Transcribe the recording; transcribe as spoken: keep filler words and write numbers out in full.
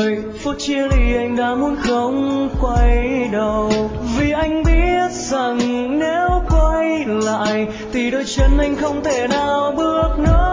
rồi, phút chia ly anh đã muốn không quay đầu. Vì anh biết rằng nếu quay lại thì đôi chân anh không thể nào bước nữa.